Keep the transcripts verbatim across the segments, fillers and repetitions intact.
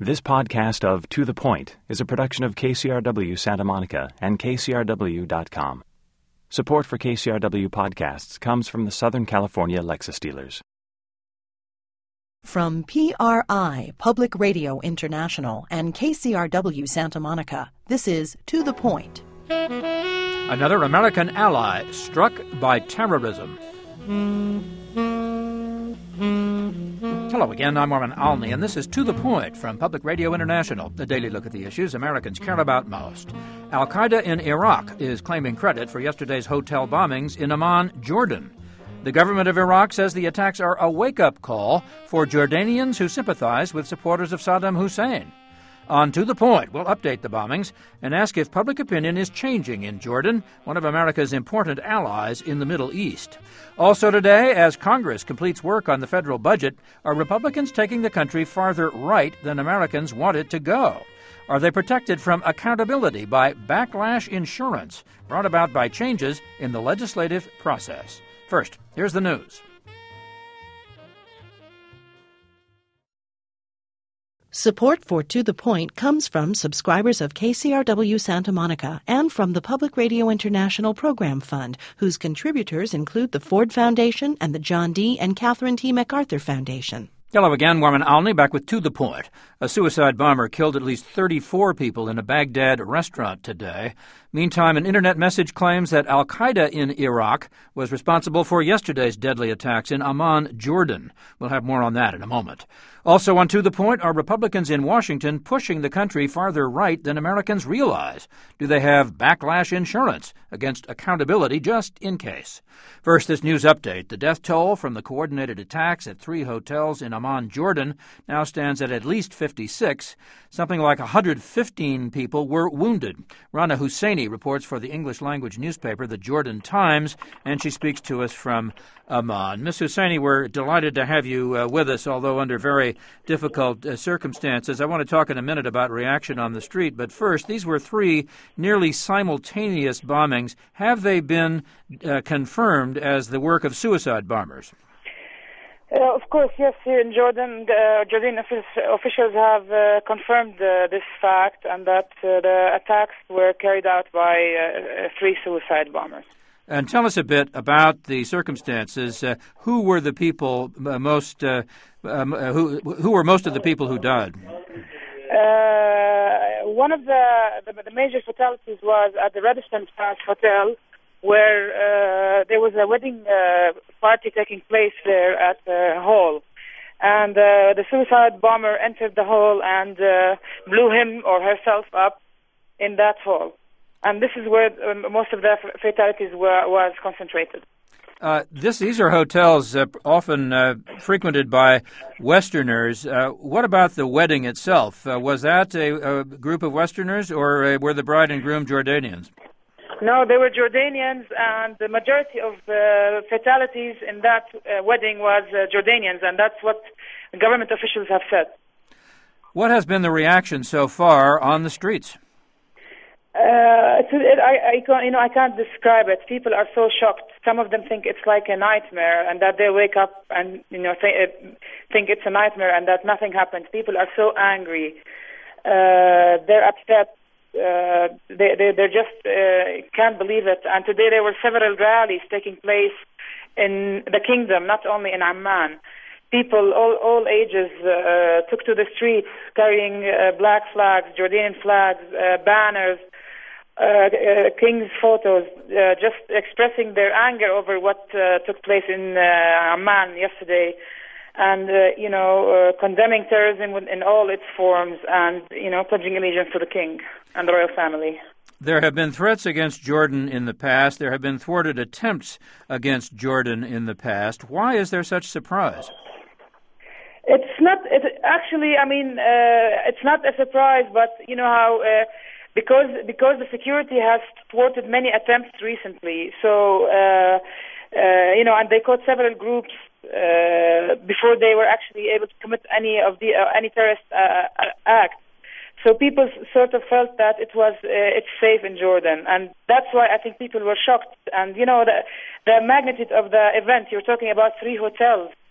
This podcast of To the Point is a production of K C R W Santa Monica and K C R W dot com. Support for K C R W podcasts comes from the Southern California Lexus dealers. From P R I, Public Radio International, and K C R W Santa Monica, this is To the Point. Another American ally struck by terrorism. Hello again, I'm Norman Alney, and this is To the Point from Public Radio International, a daily look at the issues Americans care about most. Al-Qaeda in Iraq is claiming credit for yesterday's hotel bombings in Amman, Jordan. The government of Iraq says the attacks are a wake-up call for Jordanians who sympathize with supporters of Saddam Hussein. On To the Point, we'll update the bombings and ask if public opinion is changing in Jordan, one of America's important allies in the Middle East. Also today, as Congress completes work on the federal budget, are Republicans taking the country farther right than Americans want it to go? Are they protected from accountability by backlash insurance brought about by changes in the legislative process? First, here's the news. Support for To the Point comes from subscribers of K C R W Santa Monica and from the Public Radio International Program Fund, whose contributors include the Ford Foundation and the John D. and Catherine T. MacArthur Foundation. Hello again, Norman Alney, back with To the Point. A suicide bomber killed at least thirty-four people in a Baghdad restaurant today. Meantime, an internet message claims that Al-Qaeda in Iraq was responsible for yesterday's deadly attacks in Amman, Jordan. We'll have more on that in a moment. Also on To the Point, are Republicans in Washington pushing the country farther right than Americans realize? Do they have backlash insurance against accountability just in case? First, this news update. The death toll from the coordinated attacks at three hotels in Amman, Jordan, now stands at at least fifty-six. Something like one hundred fifteen people were wounded. Rana Husseini reports for the English-language newspaper, the Jordan Times, and she speaks to us from Amman. Miss Husseini, we're delighted to have you uh, with us, although under very difficult uh, circumstances. I want to talk in a minute about reaction on the street, but first, these were three nearly simultaneous bombings. Have they been uh, confirmed as the work of suicide bombers? Uh, of course, yes. Here in Jordan, uh, Jordanian officials have uh, confirmed uh, this fact and that uh, the attacks were carried out by uh, three suicide bombers. And tell us a bit about the circumstances. Uh, who were the people uh, most? Uh, um, uh, who who were most of the people who died? Uh, one of the, the the major fatalities was at the Radisson Pass Hotel, where uh, there was a wedding uh, party taking place there at the hall. And uh, the suicide bomber entered the hall and uh, blew him or herself up in that hall. And this is where um, most of the fatalities were was concentrated. Uh, this, these are hotels uh, often uh, frequented by Westerners. Uh, what about the wedding itself? Uh, was that a, a group of Westerners, or uh, were the bride and groom Jordanians? No, they were Jordanians, and the majority of the fatalities in that uh, wedding was uh, Jordanians, and that's what government officials have said. What has been the reaction so far on the streets? Uh, it's, it, I, I can't, you know, I can't describe it. People are so shocked. Some of them think it's like a nightmare, and that they wake up and you know th- think it's a nightmare, and that nothing happened. People are so angry. Uh, they're upset. Uh, they, they, they just uh, can't believe it. And today there were several rallies taking place in the kingdom, not only in Amman. People, all, all ages, uh, took to the streets carrying uh, black flags, Jordanian flags, uh, banners, uh, uh, king's photos, uh, just expressing their anger over what uh, took place in uh, Amman yesterday. And, uh, you know, uh, condemning terrorism in all its forms and, you know, pledging allegiance to the king and the royal family. There have been threats against Jordan in the past. There have been thwarted attempts against Jordan in the past. Why is there such surprise? It's not, it, actually, I mean, uh, it's not a surprise, but, you know, how, uh, because because the security has thwarted many attempts recently, so, uh, uh, you know, and they caught several groups Uh, before they were actually able to commit any of the uh, any terrorist uh, act. So people sort of felt that it was uh, it's safe in Jordan, and that's why I think people were shocked. And you know the the magnitude of the event. You're talking about three hotels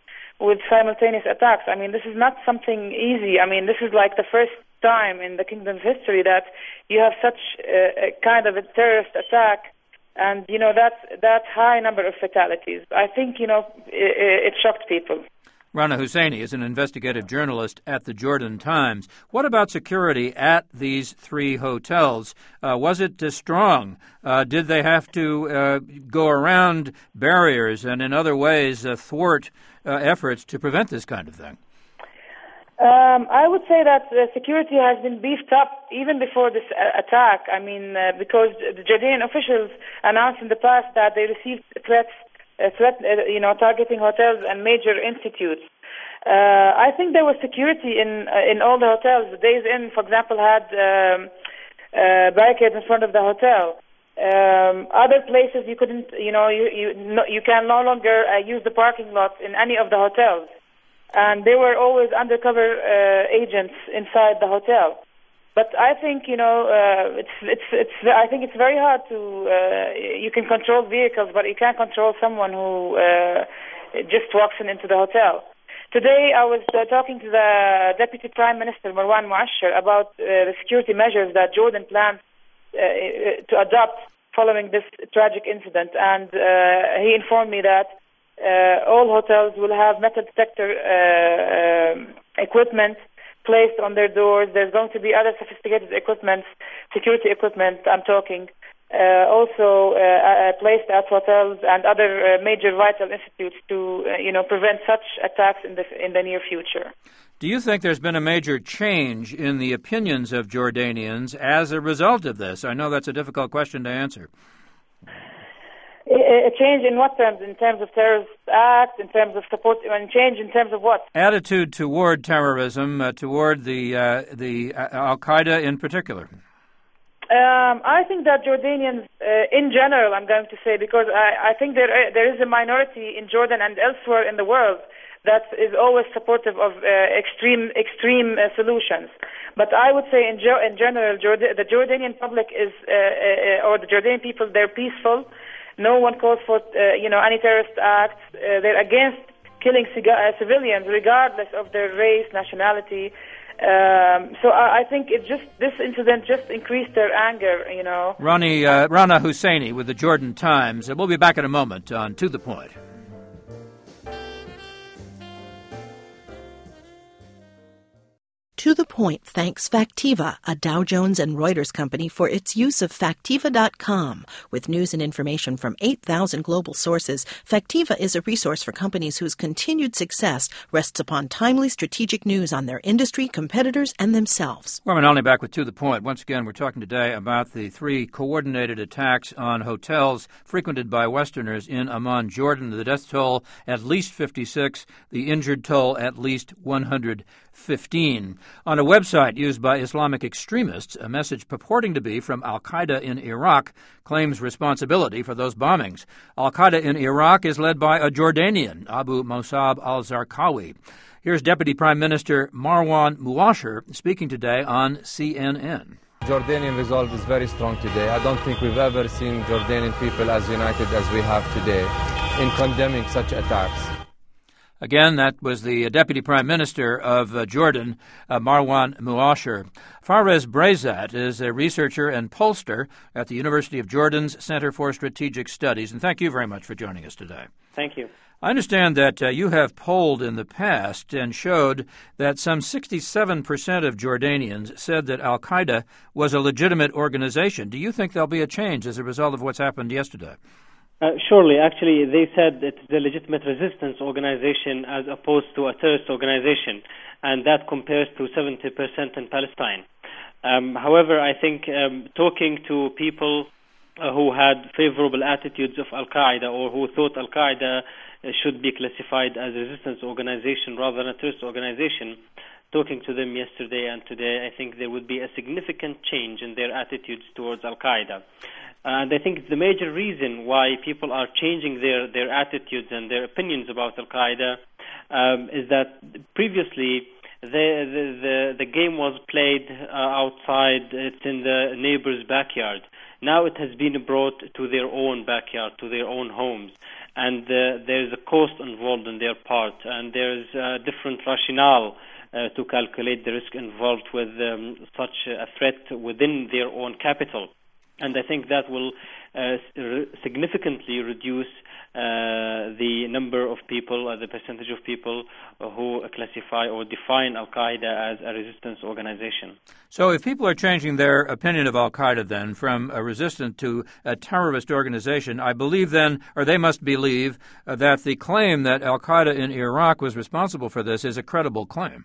with simultaneous attacks. I mean, this is not something easy. I mean, this is like the first time in the kingdom's history that you have such a, a kind of a terrorist attack, and, you know, that, that high number of fatalities. I think, you know, it, it shocked people. Rana Husseini is an investigative journalist at the Jordan Times. What about security at these three hotels? Uh, was it uh, strong? Uh, did they have to uh, go around barriers and in other ways uh, thwart uh, efforts to prevent this kind of thing? Um, I would say that uh, security has been beefed up even before this uh, attack. I mean, uh, because the Jordanian officials announced in the past that they received threats, uh, threat, uh, you know, targeting hotels and major institutes. Uh, I think there was security in uh, in all the hotels. The Days Inn, for example, had um, uh, barricades in front of the hotel. Um, other places you couldn't, you know, you you no, you can no longer uh, use the parking lot in any of the hotels. And there were always undercover uh, agents inside the hotel. But I think, you know, uh, it's it's it's. I think it's very hard to. Uh, you can control vehicles, but you can't control someone who uh, just walks in into the hotel. Today, I was uh, talking to the Deputy Prime Minister Marwan Muasher about uh, the security measures that Jordan plans uh, to adopt following this tragic incident, and uh, he informed me that Uh, all hotels will have metal detector uh, uh, equipment placed on their doors. There's going to be other sophisticated equipment, security equipment, I'm talking, uh, also uh, uh, placed at hotels and other uh, major vital institutes to, uh, you know, prevent such attacks in the, in the near future. Do you think there's been a major change in the opinions of Jordanians as a result of this? I know that's a difficult question to answer. A change in what terms? In terms of terrorist acts, in terms of support, and change in terms of what? Attitude toward terrorism, uh, toward the uh, the uh, Al-Qaeda in particular. Um, I think that Jordanians, uh, in general, I'm going to say, because I, I think there uh, there is a minority in Jordan and elsewhere in the world that is always supportive of uh, extreme extreme uh, solutions. But I would say, in, jo- in general, Jord- the Jordanian public is, uh, uh, or the Jordanian people, they're peaceful. No one calls for, uh, you know, any terrorist acts. Uh, they're against killing ciga- uh, civilians, regardless of their race, nationality. Um, so I, I think it just this incident just increased their anger, you know. Rani, uh, Rana Husseini with the Jordan Times. We'll be back in a moment on To the Point. To the Point thanks Factiva, a Dow Jones and Reuters company, for its use of Factiva dot com. With news and information from eight thousand global sources, Factiva is a resource for companies whose continued success rests upon timely strategic news on their industry, competitors, and themselves. Well, Manalni back with To the Point. Once again, we're talking today about the three coordinated attacks on hotels frequented by Westerners in Amman, Jordan. The death toll, at least fifty-six. The injured toll, at least one hundred fifteen. On a website used by Islamic extremists, a message purporting to be from Al-Qaeda in Iraq claims responsibility for those bombings. Al-Qaeda in Iraq is led by a Jordanian, Abu Musab al-Zarqawi. Here's Deputy Prime Minister Marwan Muasher speaking today on C N N. Jordanian resolve is very strong today. I don't think we've ever seen Jordanian people as united as we have today in condemning such attacks. Again, that was the Deputy Prime Minister of uh, Jordan, uh, Marwan Muasher. Fares Brezat is a researcher and pollster at the University of Jordan's Center for Strategic Studies. And thank you very much for joining us today. Thank you. I understand that uh, you have polled in the past and showed that some sixty-seven percent of Jordanians said that Al-Qaeda was a legitimate organization. Do you think there'll be a change as a result of what's happened yesterday? Uh, surely. Actually, they said it's a legitimate resistance organization as opposed to a terrorist organization, and that compares to seventy percent in Palestine. Um, however, I think um, talking to people uh, who had favorable attitudes of Al-Qaeda or who thought Al-Qaeda uh, should be classified as a resistance organization rather than a terrorist organization, talking to them yesterday and today, I think there would be a significant change in their attitudes towards Al-Qaeda. And I think it's the major reason why people are changing their, their attitudes and their opinions about Al-Qaeda um, is that previously the, the, the, the game was played uh, outside. It's in the neighbor's backyard. Now it has been brought to their own backyard, to their own homes. And uh, there's a cost involved in their part, and there's a different rationale uh, to calculate the risk involved with um, such a threat within their own capital. And I think that will uh, significantly reduce uh, the number of people, uh, the percentage of people uh, who classify or define Al-Qaeda as a resistance organization. So if people are changing their opinion of Al-Qaeda then from a resistant to a terrorist organization, I believe then, or they must believe, uh, that the claim that Al-Qaeda in Iraq was responsible for this is a credible claim.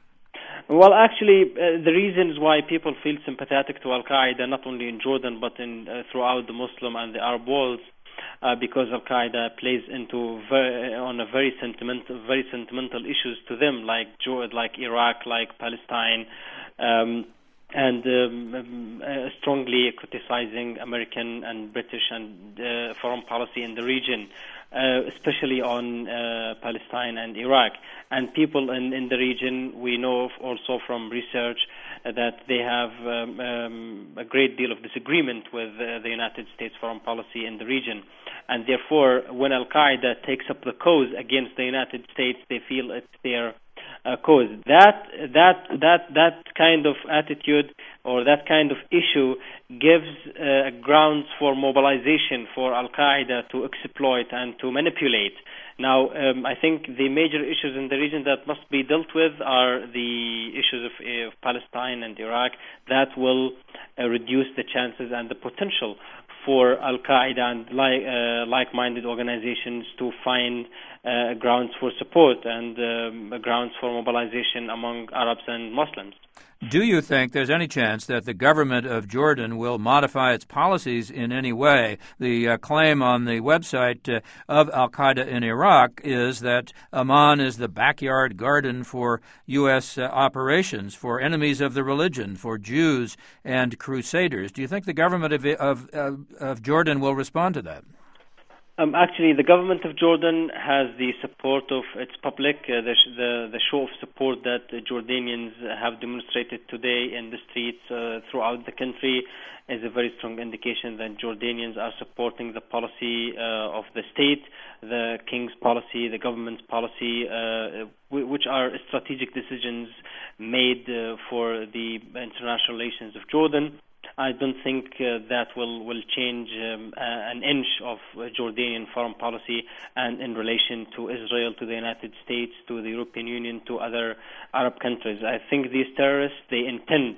Well, actually, uh, the reasons why people feel sympathetic to Al-Qaeda, not only in Jordan but in uh, throughout the Muslim and the Arab world, uh, because Al-Qaeda plays into very, on a very sentimental, very sentimental issues to them, like like Iraq, like Palestine, um, and um, uh, strongly criticizing American and British and uh, foreign policy in the region. Uh, especially on uh, Palestine and Iraq. And people in, in the region, we know also from research uh, that they have um, um, a great deal of disagreement with uh, the United States foreign policy in the region. And therefore, when Al-Qaeda takes up the cause against the United States, they feel it's their uh, cause. That, that, that, that kind of attitude or that kind of issue gives uh, grounds for mobilization for Al-Qaeda to exploit and to manipulate. Now, um, I think the major issues in the region that must be dealt with are the issues of, uh, of Palestine and Iraq. That will uh, reduce the chances and the potential for Al-Qaeda and like, uh, like-minded organizations to find uh, grounds for support and um, grounds for mobilization among Arabs and Muslims. Do you think there's any chance that the government of Jordan will modify its policies in any way? The uh, claim on the website uh, of Al-Qaeda in Iraq is that Amman is the backyard garden for U S uh, operations, for enemies of the religion, for Jews and crusaders. Do you think the government of, of, of, of Jordan will respond to that? Um, actually, the government of Jordan has the support of its public. Uh, the, the the show of support that uh, Jordanians have demonstrated today in the streets uh, throughout the country is a very strong indication that Jordanians are supporting the policy uh, of the state, the king's policy, the government's policy, uh, w- which are strategic decisions made uh, for the international relations of Jordan. I don't think uh, that will, will change um, uh, an inch of uh, Jordanian foreign policy and in relation to Israel, to the United States, to the European Union, to other Arab countries. I think these terrorists, they intend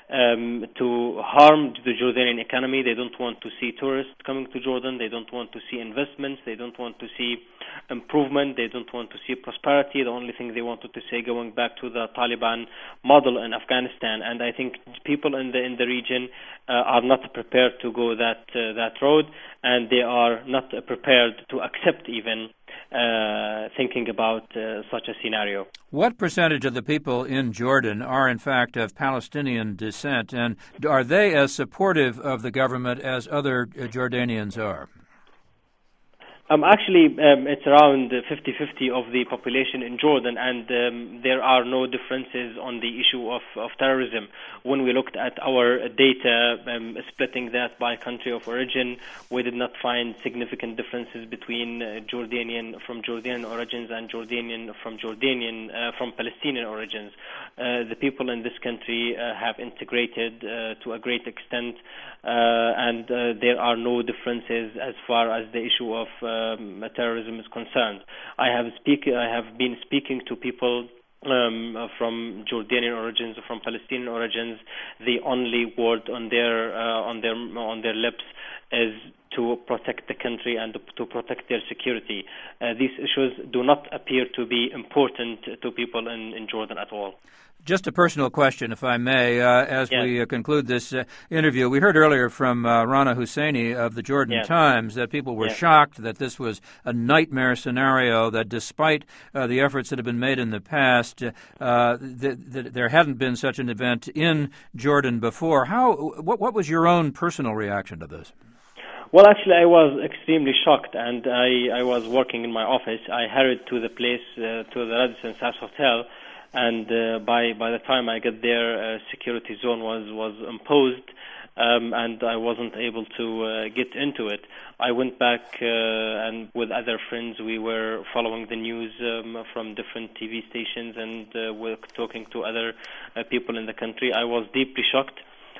um, to harm the Jordanian economy. They don't want to see tourists coming to Jordan. They don't want to see investments. They don't want to see improvement. They don't want to see prosperity. The only thing they wanted to say, going back to the Taliban model in Afghanistan. And I think people in the in the region uh, are not prepared to go that uh, that road, and they are not uh, prepared to accept even uh, thinking about uh, such a scenario. What percentage of the people in Jordan are in fact of Palestinian descent, and are they as supportive of the government as other uh, Jordanians are? Um, actually, um, it's around fifty-fifty of the population in Jordan, and um, there are no differences on the issue of, of terrorism. When we looked at our data, um, splitting that by country of origin, we did not find significant differences between uh, Jordanian from Jordanian origins and Jordanian from Jordanian uh, from Palestinian origins. Uh, the people in this country uh, have integrated uh, to a great extent, uh, and uh, there are no differences as far as the issue of uh, Um, terrorism is concerned. I have speak. I have been speaking to people um, from Jordanian origins, from Palestinian origins. The only word on their uh, on their on their lips is to protect the country and to protect their security. Uh, these issues do not appear to be important to people in, in Jordan at all. Just a personal question, if I may, uh, as yes. we uh, conclude this uh, interview. We heard earlier from uh, Rana Husseini of the Jordan yes. Times that people were yes. shocked that this was a nightmare scenario, that despite uh, the efforts that have been made in the past, uh, th- th- there hadn't been such an event in Jordan before. How? What, what was your own personal reaction to this? Well, actually, I was extremely shocked, and I, I was working in my office. I hurried to the place, uh, to the Radisson Sass Hotel, and uh, by by the time I got there, uh, security zone was was imposed, um, and I wasn't able to uh, get into it. I went back uh, and with other friends we were following the news um, from different T V stations and uh, were talking to other uh, people in the country. I was deeply shocked.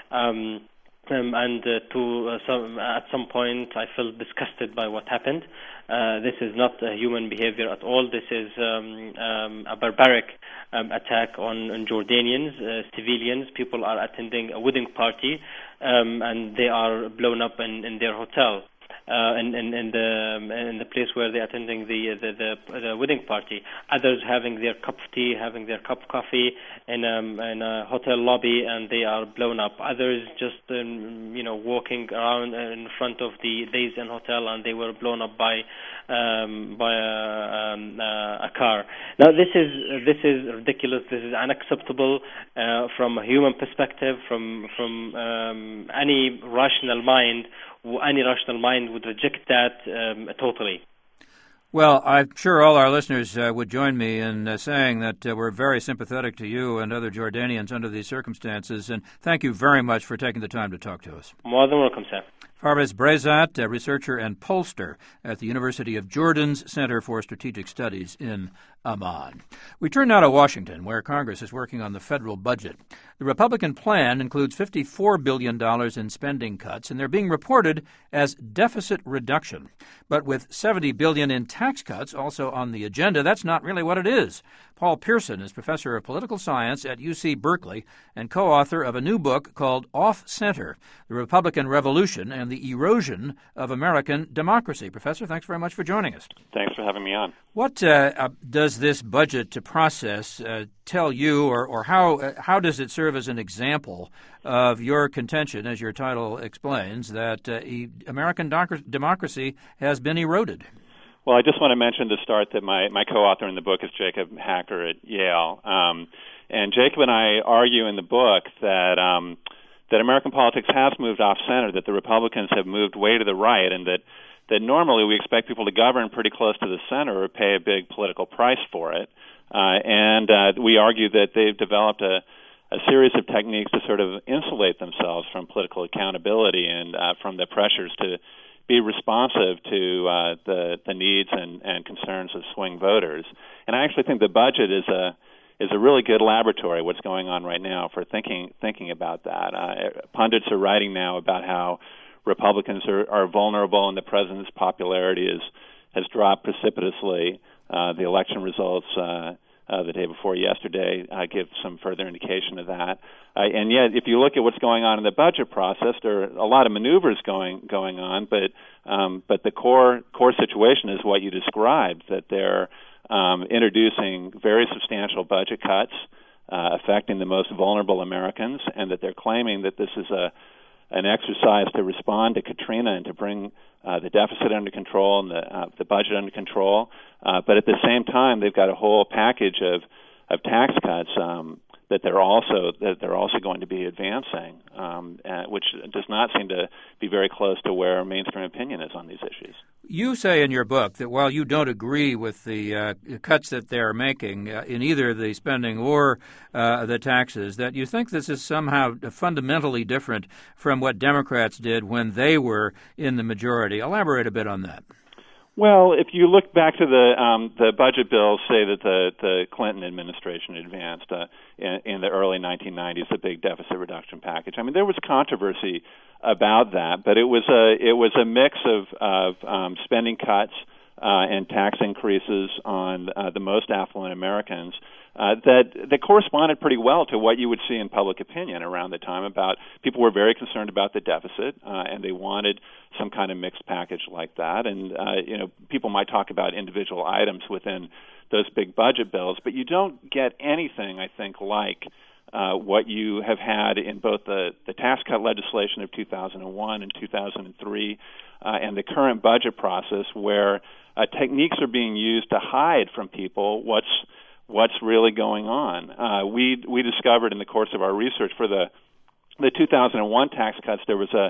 Um, Um, and uh, to uh, some, at some point, I felt disgusted by what happened. Uh, this is not a human behavior at all. This is um, um, a barbaric um, attack on, on Jordanians, uh, civilians. People are attending a wedding party, um, and they are blown up in, in their hotel. Uh, in, in, in the in the place where they're attending the, the the the wedding party. Others having their cup of tea, having their cup of coffee in um in a hotel lobby, and they are blown up. Others just um, you know walking around in front of the Days Inn hotel, and they were blown up by um, by a, um, uh, a car. Now this is this is ridiculous. This is unacceptable uh, from a human perspective. From from um, any rational mind. Any rational mind would reject that um, totally. Well, I'm sure all our listeners uh, would join me in uh, saying that uh, we're very sympathetic to you and other Jordanians under these circumstances, and thank you very much for taking the time to talk to us. More than welcome, sir. Farbaz Brezat, a researcher and pollster at the University of Jordan's Center for Strategic Studies in Amman. We turn now to Washington, where Congress is working on the federal budget. The Republican plan includes fifty-four billion dollars in spending cuts, and they're being reported as deficit reduction. But with seventy billion dollars in tax cuts also on the agenda, that's not really what it is. Paul Pierson is professor of political science at U C Berkeley and co-author of a new book called Off Center, The Republican Revolution and the Erosion of American Democracy. Professor, thanks very much for joining us. Thanks for having me on. What uh, uh, does this budget process uh, tell you, or, or how uh, how does it serve as an example of your contention, as your title explains, that uh, e- American doc- democracy has been eroded? Well, I just want to mention to start that my, my co-author in the book is Jacob Hacker at Yale. Um, and Jacob and I argue in the book that um, that American politics has moved off-center, that the Republicans have moved way to the right, and that, that normally we expect people to govern pretty close to the center or pay a big political price for it. Uh, and uh, we argue that they've developed a, a series of techniques to sort of insulate themselves from political accountability and uh, from the pressures to be responsive to uh, the the needs and, and concerns of swing voters. And I actually think the budget is a is a really good laboratory, what's going on right now, for thinking thinking about that. Uh, pundits are writing now about how Republicans are, are vulnerable and the president's popularity is has dropped precipitously. Uh, the election results uh, uh, the day before yesterday uh, give some further indication of that. Uh, and yet, if you look at what's going on in the budget process, there are a lot of maneuvers going going on, but um, but the core core situation is what you described, that they're um, introducing very substantial budget cuts uh, affecting the most vulnerable Americans, and that they're claiming that this is a an exercise to respond to Katrina and to bring uh, the deficit under control and the, uh, the budget under control. Uh, but at the same time, they've got a whole package of, of tax cuts um, that they're also that they're also going to be advancing, um, uh, which does not seem to be very close to where mainstream opinion is on these issues. You say in your book that while you don't agree with the uh, cuts that they're making uh, in either the spending or uh, the taxes, that you think this is somehow fundamentally different from what Democrats did when they were in the majority. Elaborate a bit on that. Well, if you look back to the um, the budget bills, say that the, the Clinton administration advanced uh, in, in the early nineteen nineties, the big deficit reduction package. I mean, there was controversy about that, but it was a it was a mix of of um, spending cuts uh, and tax increases on uh, the most affluent Americans uh, that that corresponded pretty well to what you would see in public opinion around the time. About people were very concerned about the deficit, uh, and they wanted some kind of mixed package like that. And uh, you know, people might talk about individual items within those big budget bills, but you don't get anything, I think, like uh, what you have had in both the, the tax cut legislation of two thousand one and two thousand three uh, and the current budget process, where uh, techniques are being used to hide from people what's what's really going on. Uh, we we discovered in the course of our research for the the two thousand one tax cuts, there was a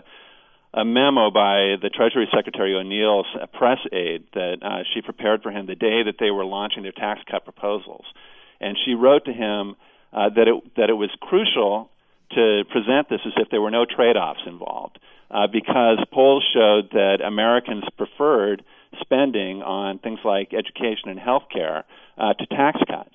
a memo by the Treasury Secretary O'Neill's press aide that uh, she prepared for him the day that they were launching their tax cut proposals. And she wrote to him uh, that it that it was crucial to present this as if there were no trade-offs involved, uh, because polls showed that Americans preferred spending on things like education and health care uh, to tax cuts.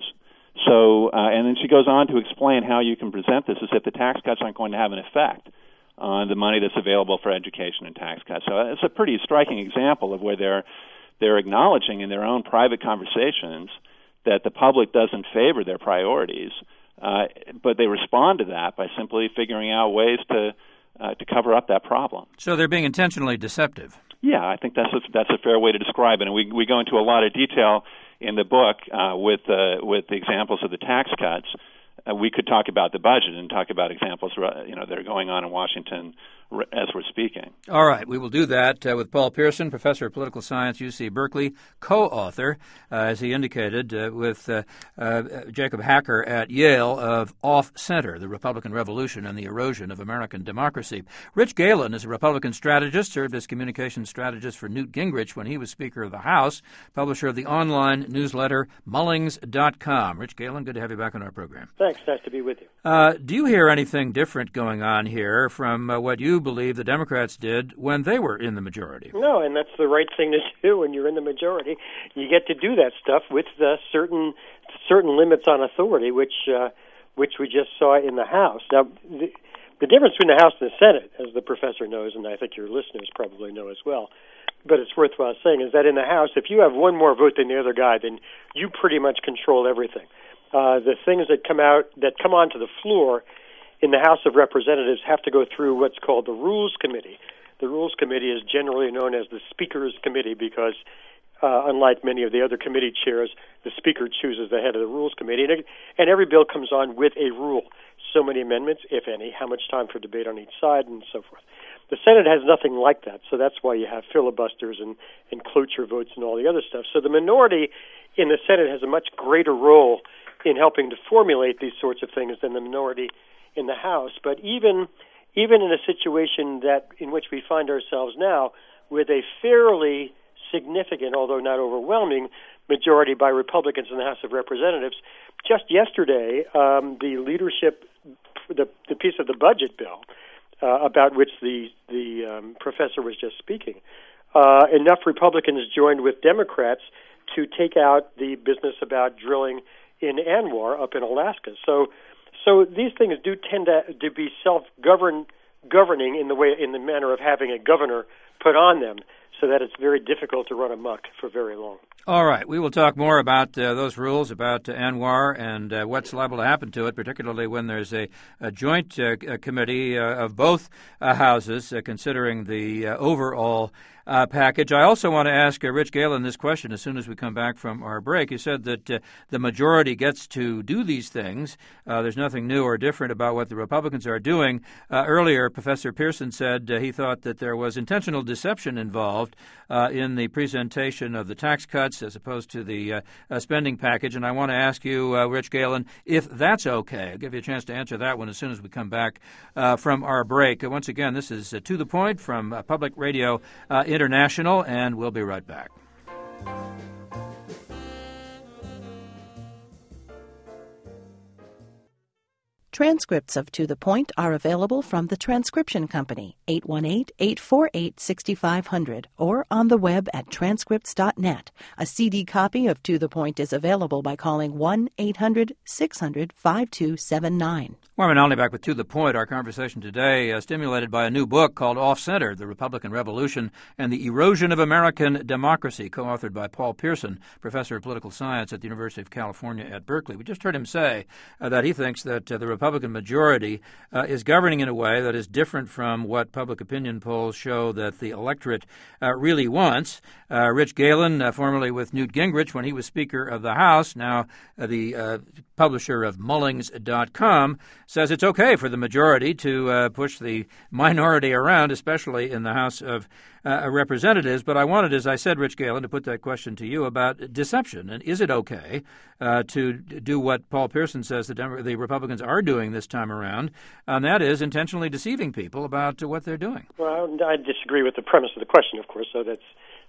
So, uh, and then she goes on to explain how you can present this as if the tax cuts aren't going to have an effect on the money that's available for education and tax cuts. So it's a pretty striking example of where they're they're acknowledging in their own private conversations that the public doesn't favor their priorities, uh, but they respond to that by simply figuring out ways to uh, to cover up that problem. So they're being intentionally deceptive. Yeah, I think that's a, that's a fair way to describe it, and we we go into a lot of detail in the book uh, with uh, with the examples of the tax cuts. Uh, we could talk about the budget and talk about examples, you know, that are going on in Washington as we're speaking. All right, we will do that uh, with Paul Pierson, professor of political science, U C Berkeley, co-author, uh, as he indicated, uh, with uh, uh, Jacob Hacker at Yale of Off Center, the Republican Revolution and the Erosion of American Democracy. Rich Galen is a Republican strategist, served as communications strategist for Newt Gingrich when he was Speaker of the House, publisher of the online newsletter Mullings dot com. Rich Galen, good to have you back on our program. Thanks. Nice to be with you. Uh, do you hear anything different going on here from uh, what you believe the Democrats did when they were in the majority? No, and that's the right thing to do when you're in the majority. You get to do that stuff with uh, certain certain limits on authority, which uh, which we just saw in the House. Now, the, the difference between the House and the Senate, as the professor knows, and I think your listeners probably know as well, but it's worthwhile saying, is that in the House, if you have one more vote than the other guy, then you pretty much control everything. Uh, the things that come out that come onto the floor in the House of Representatives have to go through what's called the Rules Committee. The Rules Committee is generally known as the Speaker's Committee because, uh, unlike many of the other committee chairs, the Speaker chooses the head of the Rules Committee, and, it, and every bill comes on with a rule. So many amendments, if any, how much time for debate on each side, and so forth. The Senate has nothing like that, so that's why you have filibusters and, and cloture votes and all the other stuff. So the minority in the Senate has a much greater role in helping to formulate these sorts of things than the minority in the House. But even even in a situation that in which we find ourselves now, with a fairly significant, although not overwhelming, majority by Republicans in the House of Representatives, just yesterday, um, the leadership, the, the piece of the budget bill uh, about which the the um, professor was just speaking, uh, enough Republicans joined with Democrats to take out the business about drilling in ANWR up in Alaska. So, so these things do tend to, to be self-govern governing in the way, in the manner of having a governor put on them, so that it's very difficult to run amok for very long. All right. We will talk more about uh, those rules, about uh, ANWR and uh, what's liable to happen to it, particularly when there's a, a joint uh, a committee uh, of both uh, houses uh, considering the uh, overall uh, package. I also want to ask uh, Rich Galen this question as soon as we come back from our break. You said that uh, the majority gets to do these things. Uh, there's nothing new or different about what the Republicans are doing. Uh, earlier, Professor Pierson said uh, he thought that there was intentional deception involved uh, in the presentation of the tax cuts as opposed to the uh, uh, spending package. And I want to ask you, uh, Rich Galen, if that's okay. I'll give you a chance to answer that one as soon as we come back uh, from our break. Uh, once again, this is uh, To the Point from uh, Public Radio uh, International, and we'll be right back. Transcripts of To the Point are available from the Transcription Company, eight one eight, eight four eight, six five zero zero, or on the web at transcripts dot net. A C D copy of To the Point is available by calling one eight hundred, six hundred, five two seven nine. Marvin Alney back with To the Point. Our conversation today uh, stimulated by a new book called Off Center, The Republican Revolution and the Erosion of American Democracy, co-authored by Paul Pierson, professor of political science at the University of California at Berkeley. We just heard him say uh, that he thinks that uh, the Republican majority uh, is governing in a way that is different from what public opinion polls show that the electorate uh, really wants. Uh, Rich Galen, uh, formerly with Newt Gingrich when he was Speaker of the House, now uh, the uh, publisher of Mullings dot com, says it's okay for the majority to uh, push the minority around, especially in the House of uh, Representatives. But I wanted, as I said, Rich Galen, to put that question to you about deception. And is it okay uh, to do what Paul Pierson says the, Dem- the Republicans are doing this time around, and that is intentionally deceiving people about uh, what they're doing? Well, I disagree with the premise of the question, of course, so that's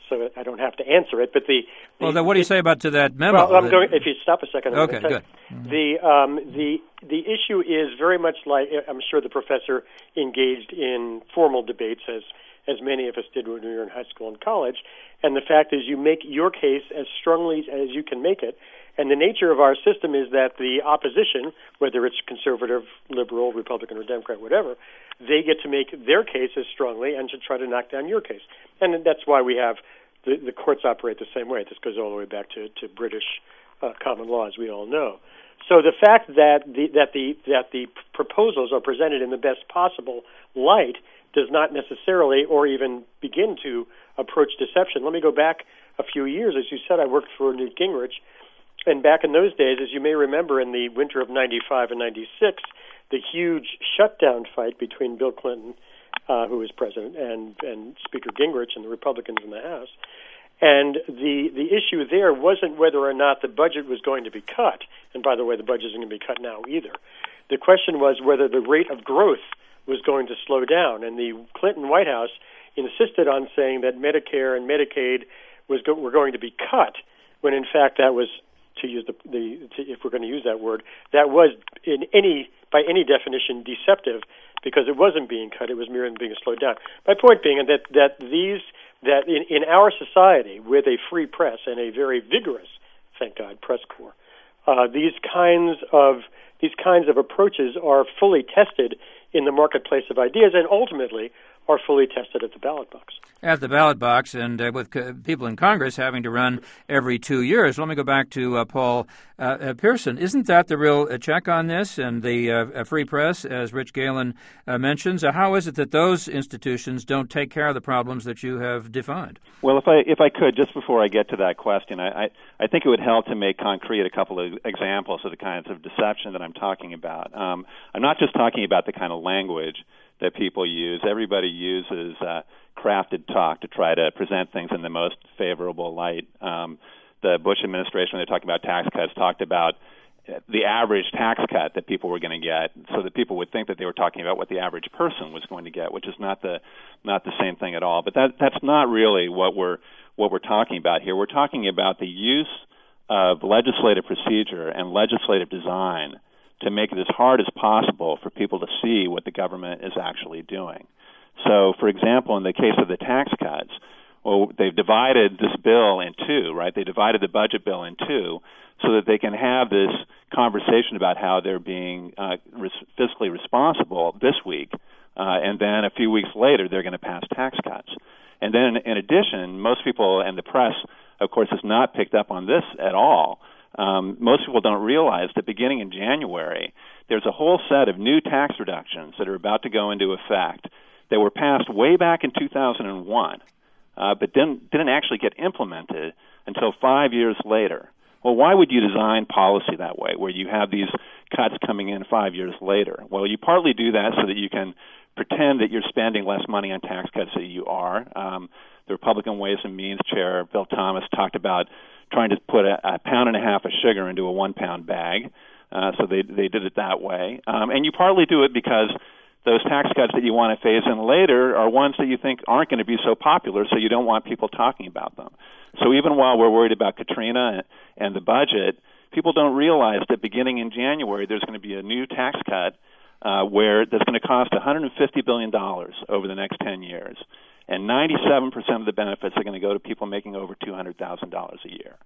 so I don't have to answer it. But the, the well, then what do you say about to that memo? Well, I'm that, going. If you stop a second. I'm okay, good. Mm-hmm. The um, the the issue is very much like I'm sure the professor engaged in formal debates as as many of us did when we were in high school and college. And the fact is, you make your case as strongly as you can make it. And the nature of our system is that the opposition, whether it's conservative, liberal, Republican, or Democrat, whatever, they get to make their case as strongly and to try to knock down your case. And that's why we have the, the courts operate the same way. This goes all the way back to, to British uh, common law, as we all know. So the fact that the, that the that the proposals are presented in the best possible light does not necessarily or even begin to approach deception. Let me go back a few years. As you said, I worked for Newt Gingrich. And back in those days, as you may remember, in the winter of ninety-five and ninety-six, the huge shutdown fight between Bill Clinton, uh, who was president, and, and Speaker Gingrich and the Republicans in the House. And the, the issue there wasn't whether or not the budget was going to be cut. And by the way, the budget isn't going to be cut now either. The question was whether the rate of growth was going to slow down. And the Clinton White House insisted on saying that Medicare and Medicaid was go- were going to be cut, when in fact that was, to use the, the to, if we're going to use that word, that was in any by any definition deceptive, because it wasn't being cut; it was merely being slowed down. My point being that that these that in, in our society, with a free press and a very vigorous, thank God, press corps, uh, these kinds of these kinds of approaches are fully tested in the marketplace of ideas, and ultimately are fully tested at the ballot box. At the ballot box, and uh, with co- people in Congress having to run every two years. Let me go back to uh, Paul uh, uh, Pierson. Isn't that the real uh, check on this and the uh, free press, as Rich Galen uh, mentions? Uh, how is it that those institutions don't take care of the problems that you have defined? Well, if I if I could, just before I get to that question, I, I, I think it would help to make concrete a couple of examples of the kinds of deception that I'm talking about. Um, I'm not just talking about the kind of language that people use. Everybody uses uh, crafted talk to try to present things in the most favorable light. Um, the Bush administration, when they're talking about tax cuts, talked about the average tax cut that people were going to get, so that people would think that they were talking about what the average person was going to get, which is not the not the same thing at all. But that that's not really what we're what we're talking about here. We're talking about the use of legislative procedure and legislative design to make it as hard as possible for people to see what the government is actually doing. So, for example, in the case of the tax cuts, well, they've divided this bill in two, right? They divided the budget bill in two so that they can have this conversation about how they're being uh, res- fiscally responsible this week, uh, and then a few weeks later they're going to pass tax cuts. And then, in addition, most people and the press, of course, has not picked up on this at all. Um, most people don't realize that beginning in January, there's a whole set of new tax reductions that are about to go into effect that were passed way back in two thousand one, uh, but didn't, didn't actually get implemented until five years later. Well, why would you design policy that way, where you have these cuts coming in five years later? Well, you partly do that so that you can pretend that you're spending less money on tax cuts than you are. Um, the Republican Ways and Means chair, Bill Thomas, talked about trying to put a, a pound and a half of sugar into a one-pound bag. Uh, so they they did it that way. Um, and you partly do it because those tax cuts that you want to phase in later are ones that you think aren't going to be so popular, so you don't want people talking about them. So even while we're worried about Katrina and the budget, people don't realize that beginning in January there's going to be a new tax cut uh, where that's going to cost one hundred fifty billion dollars over the next ten years. And ninety-seven percent of the benefits are going to go to people making over two hundred thousand dollars a year.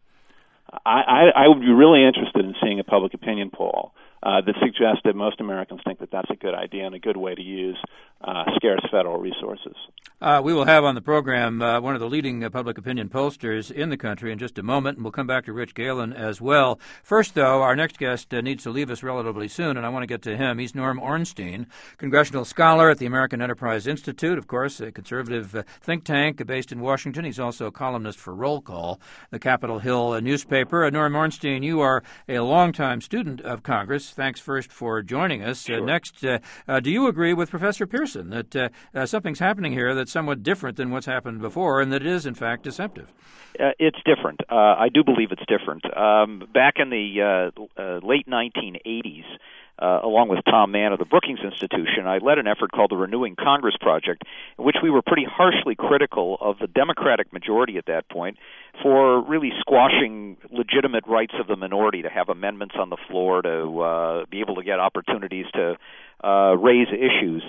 I, I, I would be really interested in seeing a public opinion poll uh, that suggests that most Americans think that that's a good idea and a good way to use uh, scarce federal resources. Uh, we will have on the program uh, one of the leading uh, public opinion pollsters in the country in just a moment, and we'll come back to Rich Galen as well. First, though, our next guest uh, needs to leave us relatively soon, and I want to get to him. He's Norm Ornstein, congressional scholar at the American Enterprise Institute, of course, a conservative uh, think tank based in Washington. He's also a columnist for Roll Call, the Capitol Hill uh, newspaper. Uh, Norm Ornstein, you are a longtime student of Congress. Thanks first for joining us. Sure. Uh, next, uh, uh, do you agree with Professor Pierson that uh, uh, something's happening here that's somewhat different than what's happened before, and that it is, in fact, deceptive? Uh, it's different. Uh, I do believe it's different. Um, back in the uh, uh, late nineteen eighties, uh, along with Tom Mann of the Brookings Institution, I led an effort called the Renewing Congress Project, in which we were pretty harshly critical of the Democratic majority at that point for really squashing legitimate rights of the minority to have amendments on the floor, to uh, be able to get opportunities to uh, raise issues.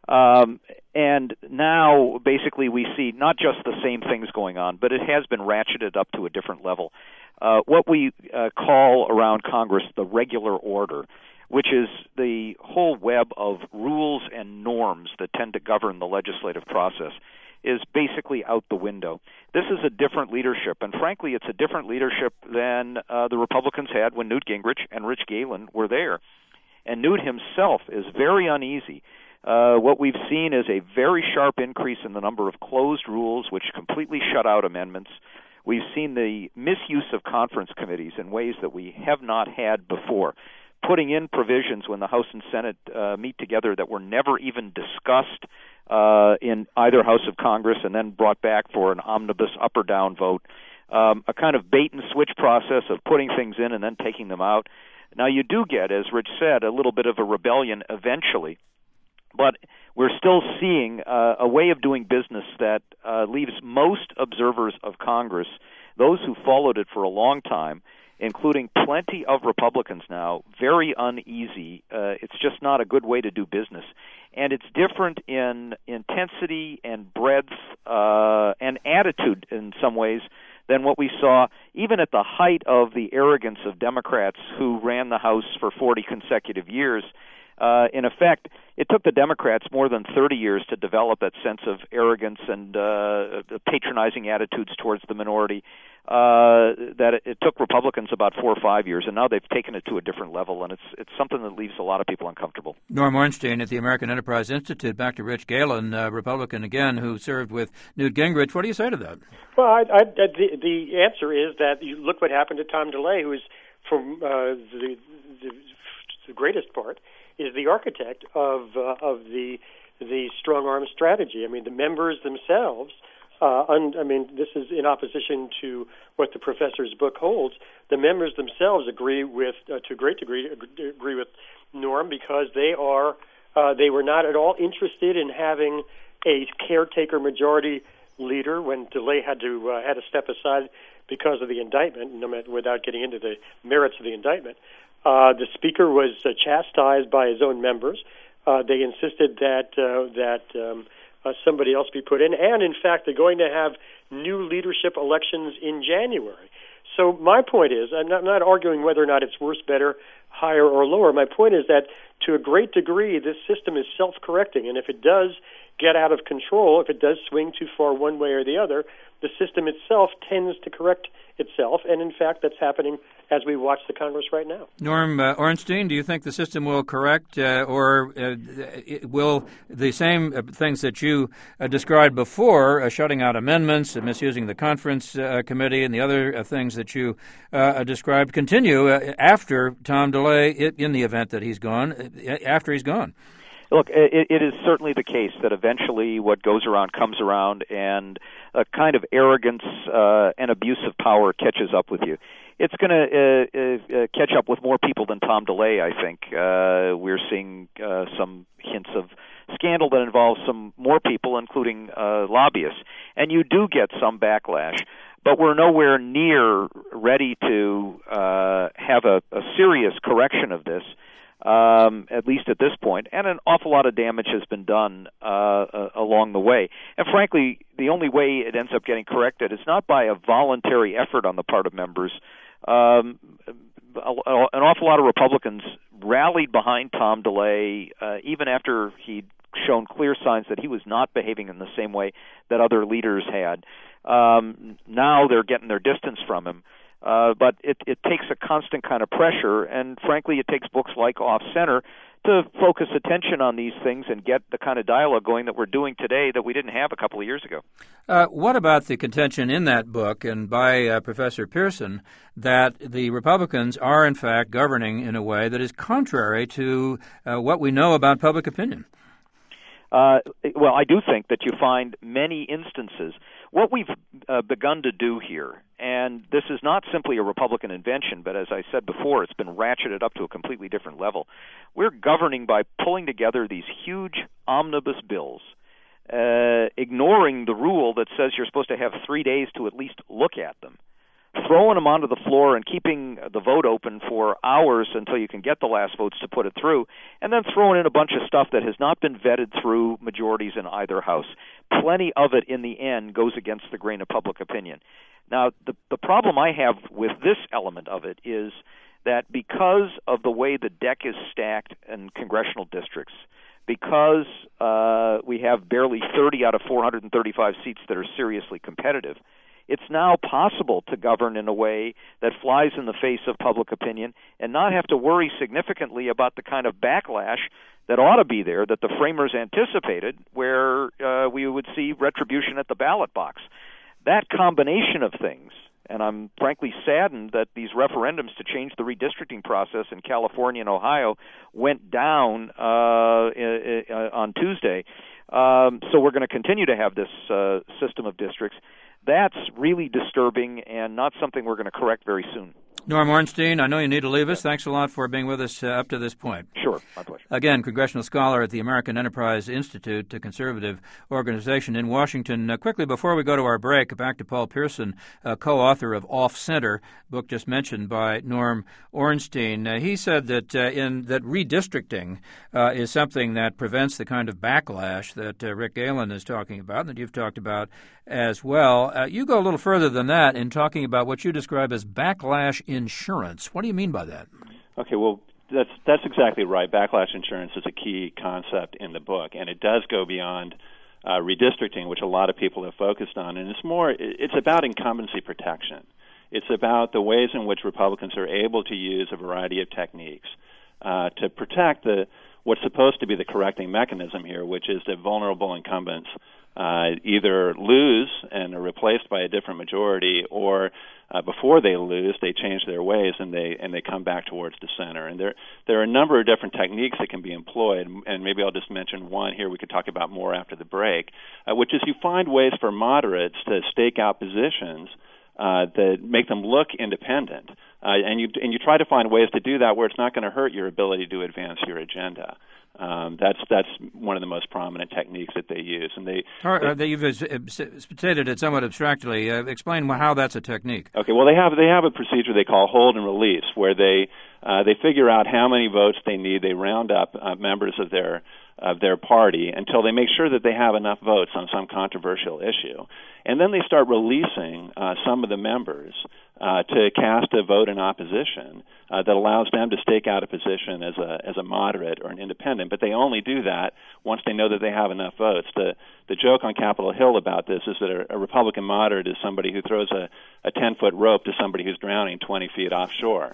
Um, and now, basically, we see not just the same things going on, but it has been ratcheted up to a different level. Uh, what we uh, call around Congress the regular order, which is the whole web of rules and norms that tend to govern the legislative process, is basically out the window. This is a different leadership, and frankly, it's a different leadership than uh, the Republicans had when Newt Gingrich and Rich Galen were there. And Newt himself is very uneasy. Uh, what we've seen is a very sharp increase in the number of closed rules, which completely shut out amendments. We've seen the misuse of conference committees in ways that we have not had before, putting in provisions when the House and Senate uh, meet together that were never even discussed uh, in either House of Congress and then brought back for an omnibus up or down vote, um, a kind of bait-and-switch process of putting things in and then taking them out. Now, you do get, as Rich said, a little bit of a rebellion eventually, but we're still seeing uh, a way of doing business that uh, leaves most observers of Congress, those who followed it for a long time, including plenty of Republicans now, very uneasy. Uh, it's just not a good way to do business. And it's different in intensity and breadth uh, and attitude in some ways than what we saw even at the height of the arrogance of Democrats who ran the House for forty consecutive years. Uh, in effect, it took the Democrats more than thirty years to develop that sense of arrogance and uh, patronizing attitudes towards the minority. Uh, that it, it took Republicans about four or five years, and now they've taken it to a different level, and it's it's something that leaves a lot of people uncomfortable. Norm Ornstein at the American Enterprise Institute. Back to Rich Galen, uh, Republican again, who served with Newt Gingrich. What do you say to that? Well, I, I, the, the answer is that you look what happened to Tom DeLay, who is, from uh, the, the the greatest part, is the architect of uh, of the the strong arm strategy. I mean, the members themselves. Uh, un, I mean, this is in opposition to what the professor's book holds. The members themselves agree with, uh, to a great degree, agree with Norm because they are uh, they were not at all interested in having a caretaker majority leader when DeLay had to uh, had to step aside because of the indictment, no matter, without getting into the merits of the indictment. Uh, the speaker was uh, chastised by his own members. Uh, they insisted that uh, that um, uh, somebody else be put in, and in fact, they're going to have new leadership elections in January. So my point is, I'm not, I'm not arguing whether or not it's worse, better, higher, or lower. My point is that to a great degree, this system is self-correcting, and if it does get out of control, if it does swing too far one way or the other, the system itself tends to correct itself, and in fact, that's happening as we watch the Congress right now. Norm uh, Ornstein, do you think the system will correct, uh, or uh, will the same things that you uh, described before, uh, shutting out amendments, uh, misusing the conference uh, committee, and the other uh, things that you uh, described, continue uh, after Tom DeLay, in the event that he's gone, after he's gone? Look, it, it is certainly the case that eventually what goes around comes around, and a kind of arrogance uh, and abuse of power catches up with you. It's going to uh, uh, catch up with more people than Tom DeLay, I think. Uh, we're seeing uh, some hints of scandal that involves some more people, including uh, lobbyists. And you do get some backlash, but we're nowhere near ready to uh, have a, a serious correction of this. Um, at least at this point, and an awful lot of damage has been done uh, uh, along the way. And frankly, the only way it ends up getting corrected is not by a voluntary effort on the part of members. Um, a, an awful lot of Republicans rallied behind Tom DeLay, uh, even after he'd shown clear signs that he was not behaving in the same way that other leaders had. Um, now they're getting their distance from him. Uh, but it, it takes a constant kind of pressure, and frankly, it takes books like Off Center to focus attention on these things and get the kind of dialogue going that we're doing today that we didn't have a couple of years ago. Uh, what about the contention in that book and by uh, Professor Pearson that the Republicans are, in fact, governing in a way that is contrary to uh, what we know about public opinion? Uh, well, I do think that you find many instances what we've uh, begun to do here, and this is not simply a Republican invention, but as I said before, it's been ratcheted up to a completely different level. We're governing by pulling together these huge omnibus bills, uh, ignoring the rule that says you're supposed to have three days to at least look at them, throwing them onto the floor and keeping the vote open for hours until you can get the last votes to put it through, and then throwing in a bunch of stuff that has not been vetted through majorities in either house. Plenty of it, in the end, goes against the grain of public opinion. Now, the, the problem I have with this element of it is that because of the way the deck is stacked in congressional districts, because uh, we have barely thirty out of four hundred thirty-five seats that are seriously competitive, it's now possible to govern in a way that flies in the face of public opinion and not have to worry significantly about the kind of backlash that ought to be there that the framers anticipated, where uh, we would see retribution at the ballot box. That combination of things, and I'm frankly saddened that these referendums to change the redistricting process in California and Ohio went down uh, uh, on Tuesday. Um, so we're going to continue to have this uh, system of districts. That's really disturbing and not something we're going to correct very soon. Norm Ornstein, I know you need to leave us. Thanks a lot for being with us uh, up to this point. Sure, my pleasure. Again, congressional scholar at the American Enterprise Institute, a conservative organization in Washington. Uh, quickly, before we go to our break, back to Paul Pierson, uh, co-author of Off Center, book just mentioned by Norm Ornstein. Uh, he said that uh, in that redistricting uh, is something that prevents the kind of backlash that uh, Rick Galen is talking about and that you've talked about as well. Uh, you go a little further than that in talking about what you describe as backlash insurance. What do you mean by that? Okay, well, that's that's exactly right. Backlash insurance is a key concept in the book, and it does go beyond uh, redistricting, which a lot of people have focused on, and it's more it's about incumbency protection. It's about the ways in which Republicans are able to use a variety of techniques uh, to protect the what's supposed to be the correcting mechanism here, which is that vulnerable incumbents uh, either lose and are replaced by a different majority, or uh, before they lose, they change their ways and they and they come back towards the center. And there there are a number of different techniques that can be employed, and maybe I'll just mention one here we could talk about more after the break, uh, which is you find ways for moderates to stake out positions Uh, that make them look independent, uh, and you and you try to find ways to do that where it's not going to hurt your ability to advance your agenda. Um, that's that's one of the most prominent techniques that they use, and they. Or, they you've stated it somewhat abstractly. Uh, explain how that's a technique. Okay, well they have they have a procedure they call hold and release, where they uh, they figure out how many votes they need. They round up uh, members of their of their party until they make sure that they have enough votes on some controversial issue. And then they start releasing uh, some of the members uh, to cast a vote in opposition uh, that allows them to stake out a position as a as a moderate or an independent. But they only do that once they know that they have enough votes. The the joke on Capitol Hill about this is that a, a Republican moderate is somebody who throws a, a ten-foot rope to somebody who's drowning twenty feet offshore.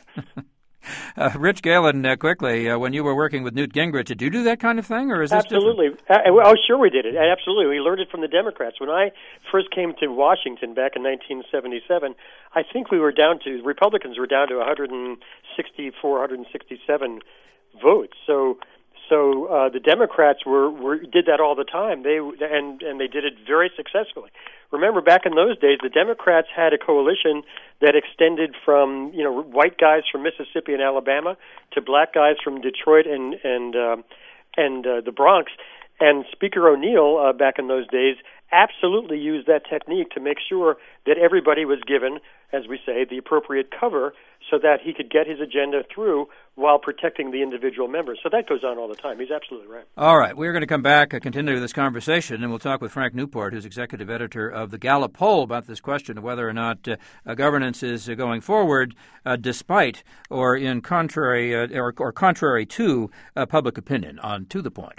Uh, Rich Galen, uh, quickly, uh, when you were working with Newt Gingrich, did you do that kind of thing, or is this absolutely? Uh, oh, sure, we did it. Absolutely, we learned it from the Democrats. When I first came to Washington back in nineteen seventy-seven, I think we were down to Republicans were down to one hundred sixty-four, one hundred sixty-seven votes. So, so uh, the Democrats were, were did that all the time. They and and they did it very successfully. Remember, back in those days, the Democrats had a coalition that extended from, you know, white guys from Mississippi and Alabama to black guys from Detroit and and uh, and uh, the Bronx. And Speaker O'Neill, uh, back in those days, absolutely used that technique to make sure that everybody was given, as we say, the appropriate cover so that he could get his agenda through while protecting the individual members. So that goes on all the time. He's absolutely right. All right. We're going to come back, uh, continue this conversation, and we'll talk with Frank Newport, who's executive editor of the Gallup poll, about this question of whether or not uh, uh, governance is uh, going forward uh, despite or in contrary uh, or, or contrary to uh, public opinion on To the Point.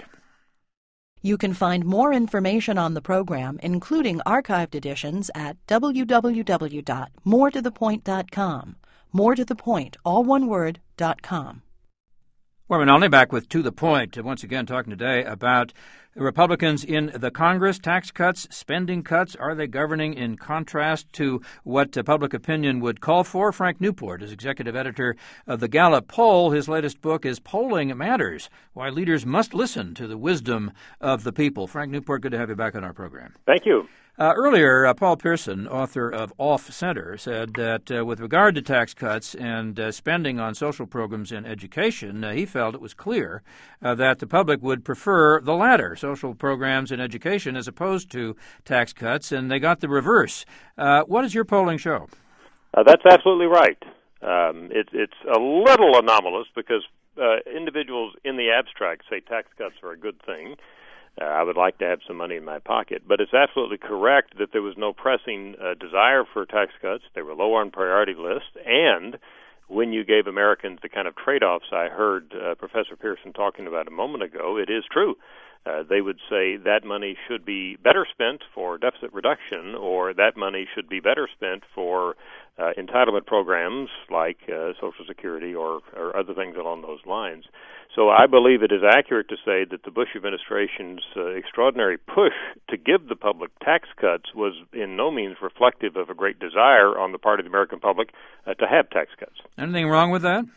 You can find more information on the program, including archived editions, at w w w dot more to the point dot com. More to the Point, all one word, dot com. Warren Olney back with To the Point, once again talking today about Republicans in the Congress, tax cuts, spending cuts. Are they governing in contrast to what uh, public opinion would call for? Frank Newport is executive editor of the Gallup poll. His latest book is Polling Matters, Why Leaders Must Listen to the Wisdom of the People. Frank Newport, good to have you back on our program. Thank you. Uh, earlier, uh, Paul Pierson, author of Off Center, said that uh, with regard to tax cuts and uh, spending on social programs and education, uh, he felt it was clear uh, that the public would prefer the latter, social programs and education, as opposed to tax cuts, and they got the reverse. Uh, what does your polling show? Uh, that's absolutely right. Um, it, it's a little anomalous because uh, individuals in the abstract say tax cuts are a good thing. Uh, I would like to have some money in my pocket. But it's absolutely correct that there was no pressing uh, desire for tax cuts. They were low on priority list. And when you gave Americans the kind of trade-offs I heard uh, Professor Pierson talking about a moment ago, it is true. Uh, they would say that money should be better spent for deficit reduction, or that money should be better spent for uh, entitlement programs like uh, Social Security or, or other things along those lines. So I believe it is accurate to say that the Bush administration's uh, extraordinary push to give the public tax cuts was in no means reflective of a great desire on the part of the American public uh, to have tax cuts. Anything wrong with that?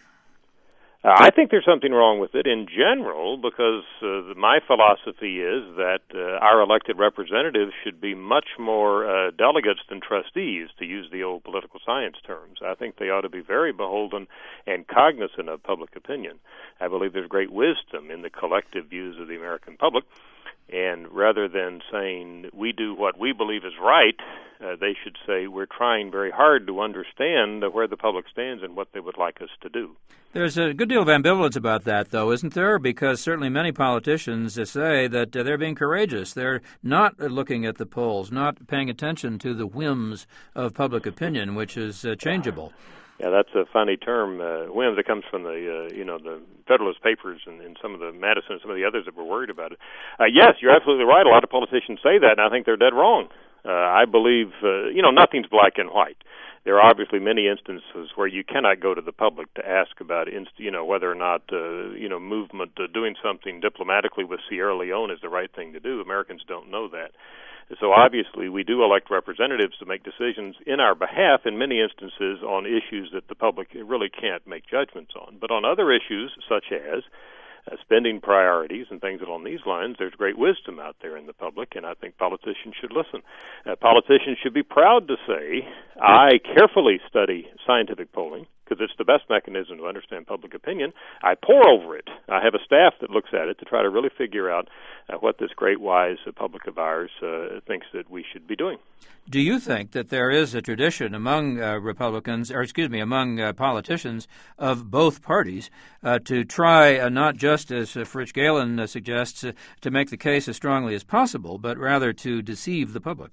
Uh, I think there's something wrong with it in general because uh, my philosophy is that uh, our elected representatives should be much more uh, delegates than trustees, to use the old political science terms. I think they ought to be very beholden and cognizant of public opinion. I believe there's great wisdom in the collective views of the American public. And rather than saying we do what we believe is right, uh, they should say we're trying very hard to understand where the public stands and what they would like us to do. There's a good deal of ambivalence about that, though, isn't there? Because certainly many politicians say that uh, they're being courageous. They're not looking at the polls, not paying attention to the whims of public opinion, which is uh, changeable. Yeah, that's a funny term, uh, whims. It comes from the, uh, you know, the Federalist Papers and, and some of the Madison and some of the others that were worried about it. Uh, yes, you're absolutely right. A lot of politicians say that, and I think they're dead wrong. Uh, I believe, uh, you know, nothing's black and white. There are obviously many instances where you cannot go to the public to ask about, inst- you know, whether or not, uh, you know, movement uh, doing something diplomatically with Sierra Leone is the right thing to do. Americans don't know that. So obviously we do elect representatives to make decisions in our behalf in many instances on issues that the public really can't make judgments on. But on other issues such as uh, spending priorities and things along these lines, there's great wisdom out there in the public, and I think politicians should listen. Uh, politicians should be proud to say, I carefully study scientific polling, because it's the best mechanism to understand public opinion. I pore over it. I have a staff that looks at it to try to really figure out uh, what this great, wise uh, public of ours uh, thinks that we should be doing. Do you think that there is a tradition among uh, Republicans, or excuse me, among uh, politicians of both parties uh, to try uh, not just, as uh, Fritz Galen uh, suggests, uh, to make the case as strongly as possible, but rather to deceive the public?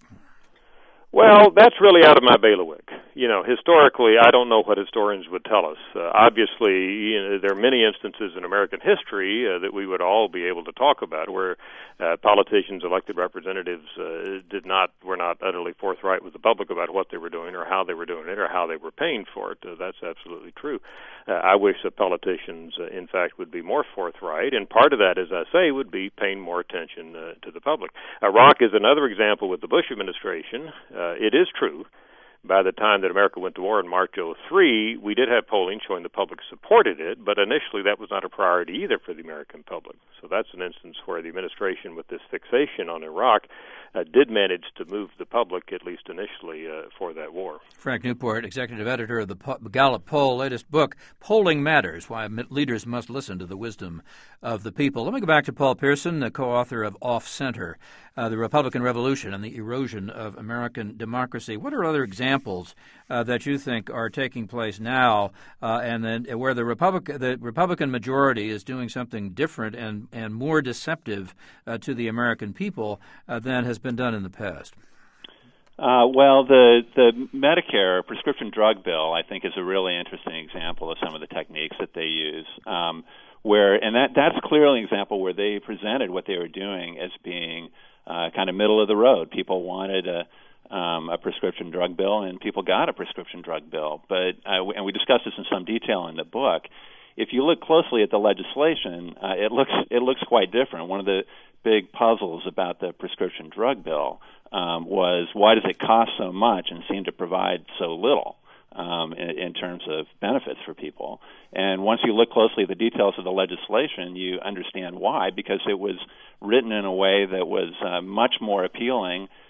Well, that's really out of my bailiwick. You know, historically, I don't know what historians would tell us. Uh, obviously, you know, there are many instances in American history uh, that we would all be able to talk about where uh, politicians, elected representatives, uh, did not were not utterly forthright with the public about what they were doing or how they were doing it or how they were paying for it. Uh, that's absolutely true. Uh, I wish that politicians, uh, in fact, would be more forthright, and part of that, as I say, would be paying more attention uh, to the public. Iraq is another example with the Bush administration. Uh, it is true. By the time that America went to war in March oh three, we did have polling showing the public supported it, but initially that was not a priority either for the American public. So that's an instance where the administration, with this fixation on Iraq, uh, did manage to move the public, at least initially, uh, for that war. Frank Newport, executive editor of the Gallup Poll, latest book, Polling Matters, Why Leaders Must Listen to the Wisdom of the People. Let me go back to Paul Pierson, the co-author of Off Center, uh, The Republican Revolution and the Erosion of American Democracy. What are other examples uh, that you think are taking place now uh, and then where the, Republic, the Republican majority is doing something different and, and more deceptive uh, to the American people uh, than has been done in the past? Uh, well, the the Medicare prescription drug bill, I think, is a really interesting example of some of the techniques that they use. Um, where, and that that's clearly an example where they presented what they were doing as being uh, kind of middle of the road. People wanted a um, a prescription drug bill, and people got a prescription drug bill. But uh, and we discussed this in some detail in the book. If you look closely at the legislation, uh, it looks it looks quite different. One of the big puzzles about the prescription drug bill um, was why does it cost so much and seem to provide so little um, in, in terms of benefits for people? And once you look closely at the details of the legislation, you understand why, because it was written in a way that was uh, much more appealing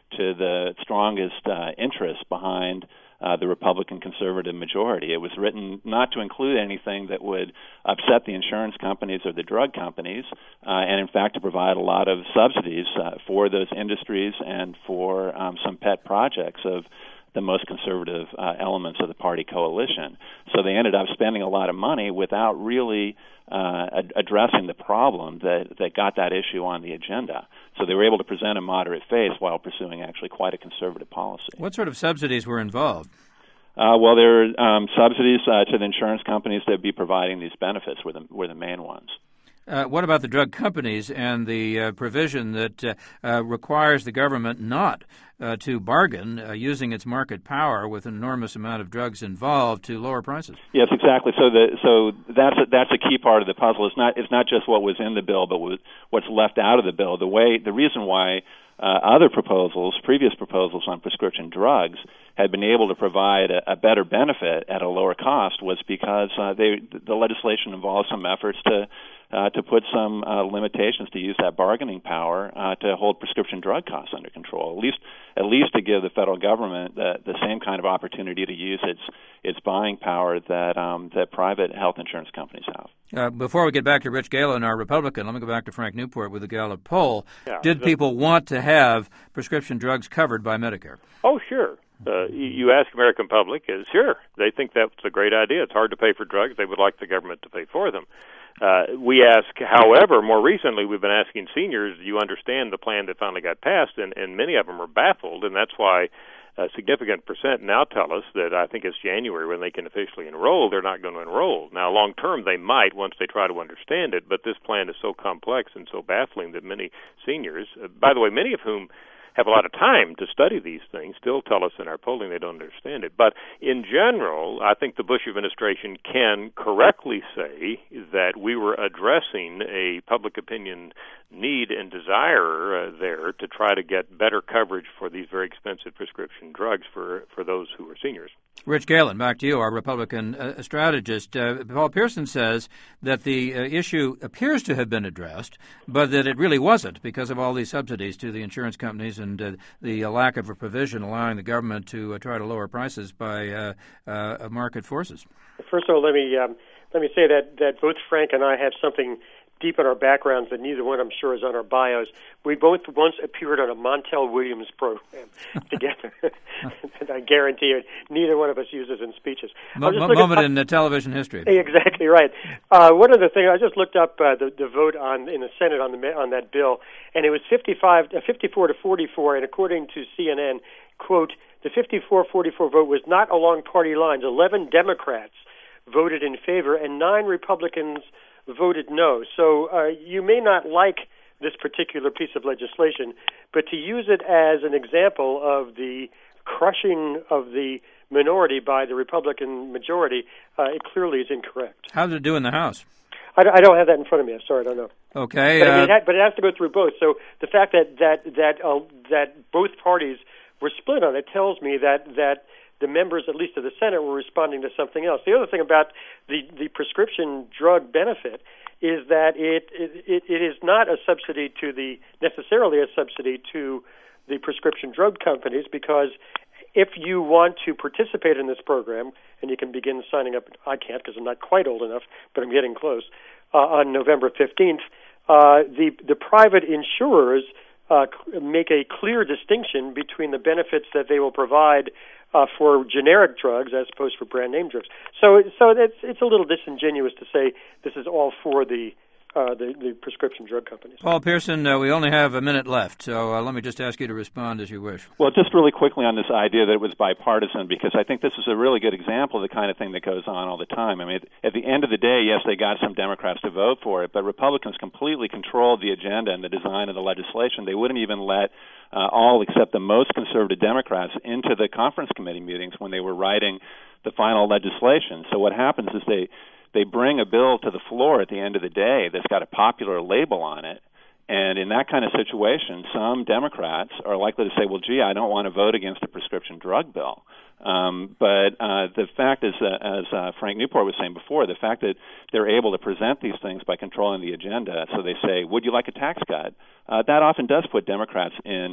to the strongest uh, interests behind uh, the Republican conservative majority. It was written not to include anything that would upset the insurance companies or the drug companies, uh, and in fact to provide a lot of subsidies uh, for those industries and for um, some pet projects of the most conservative uh, elements of the party coalition. So they ended up spending a lot of money without really uh, ad- addressing the problem that, that got that issue on the agenda. So they were able to present a moderate face while pursuing actually quite a conservative policy. What sort of subsidies were involved? Uh, well, there are um, subsidies uh, to the insurance companies that would be providing these benefits were the, were the main ones. Uh, what about the drug companies and the uh, provision that uh, uh, requires the government not uh, to bargain uh, using its market power with an enormous amount of drugs involved to lower prices? Yes, exactly. So the so that's a, that's a key part of the puzzle. It's not it's not just what was in the bill, but what's left out of the bill. The way the reason why uh, other proposals, previous proposals on prescription drugs, had been able to provide a, a better benefit at a lower cost was because uh, they the legislation involves some efforts to Uh, to put some uh, limitations to use that bargaining power uh, to hold prescription drug costs under control, at least at least to give the federal government the, the same kind of opportunity to use its its buying power that um, that private health insurance companies have. Uh, before we get back to Rich Galen, our Republican, let me go back to Frank Newport with the Gallup poll. Yeah, Did the, people want to have prescription drugs covered by Medicare? Oh, sure. Uh, you, you ask American public, is sure. They think that's a great idea. It's hard to pay for drugs. They would like the government to pay for them. Uh, we ask, however, more recently we've been asking seniors, do you understand the plan that finally got passed? And, and many of them are baffled, and that's why a significant percent now tell us that I think it's January when they can officially enroll, they're not going to enroll. Now, long term, they might once they try to understand it, but this plan is so complex and so baffling that many seniors, uh, by the way, many of whom have a lot of time to study these things, still tell us in our polling they don't understand it. But in general, I think the Bush administration can correctly say that we were addressing a public opinion need and desire uh, there to try to get better coverage for these very expensive prescription drugs for, for those who are seniors. Rich Galen, back to you, our Republican uh, strategist. Uh, Paul Pierson says that the uh, issue appears to have been addressed, but that it really wasn't because of all these subsidies to the insurance companies and uh, the uh, lack of a provision allowing the government to uh, try to lower prices by uh, uh, market forces. First of all, let me um, let me say that, that both Frank and I have something deep in our backgrounds that neither one, I'm sure, is on our bios. We both once appeared on a Montel Williams program together. And I guarantee you, neither one of us uses in speeches. Mo- moment in uh, television history. Exactly right. Uh, one other thing, I just looked up uh, the, the vote on in the Senate on the on that bill, and it was fifty-five, uh, fifty-four to forty-four, and according to C N N, quote, the fifty-four forty-four vote was not along party lines. Eleven Democrats voted in favor, and nine Republicans voted no. So uh, you may not like this particular piece of legislation, but to use it as an example of the crushing of the minority by the Republican majority, uh, it clearly is incorrect. How did it do in the House? I, I don't have that in front of me. I'm sorry, I don't know. Okay, but, I mean, uh, it ha- but it has to go through both. So the fact that that that uh, that both parties were split on it tells me that that the members, at least of the Senate, were responding to something else. The other thing about the, the prescription drug benefit is that it, it it is not a subsidy to the necessarily a subsidy to the prescription drug companies, because if you want to participate in this program, and you can begin signing up, I can't because I'm not quite old enough, but I'm getting close, uh, on November fifteenth, uh, the the private insurers uh, make a clear distinction between the benefits that they will provide Uh, for generic drugs as opposed for brand name drugs. So, so it's it's a little disingenuous to say this is all for the uh, the, the prescription drug companies. Paul Pierson, uh, we only have a minute left, so uh, let me just ask you to respond as you wish. Well, just really quickly on this idea that it was bipartisan, because I think this is a really good example of the kind of thing that goes on all the time. I mean, at the end of the day, yes, they got some Democrats to vote for it, but Republicans completely controlled the agenda and the design of the legislation. They wouldn't even let uh, all except the most conservative Democrats into the conference committee meetings when they were writing the final legislation. So what happens is they They bring a bill to the floor at the end of the day that's got a popular label on it, and in that kind of situation, some Democrats are likely to say, well, gee, I don't want to vote against a prescription drug bill. Um, but uh, the fact is, uh, as uh, Frank Newport was saying before, the fact that they're able to present these things by controlling the agenda, so they say, would you like a tax cut? Uh, that often does put Democrats in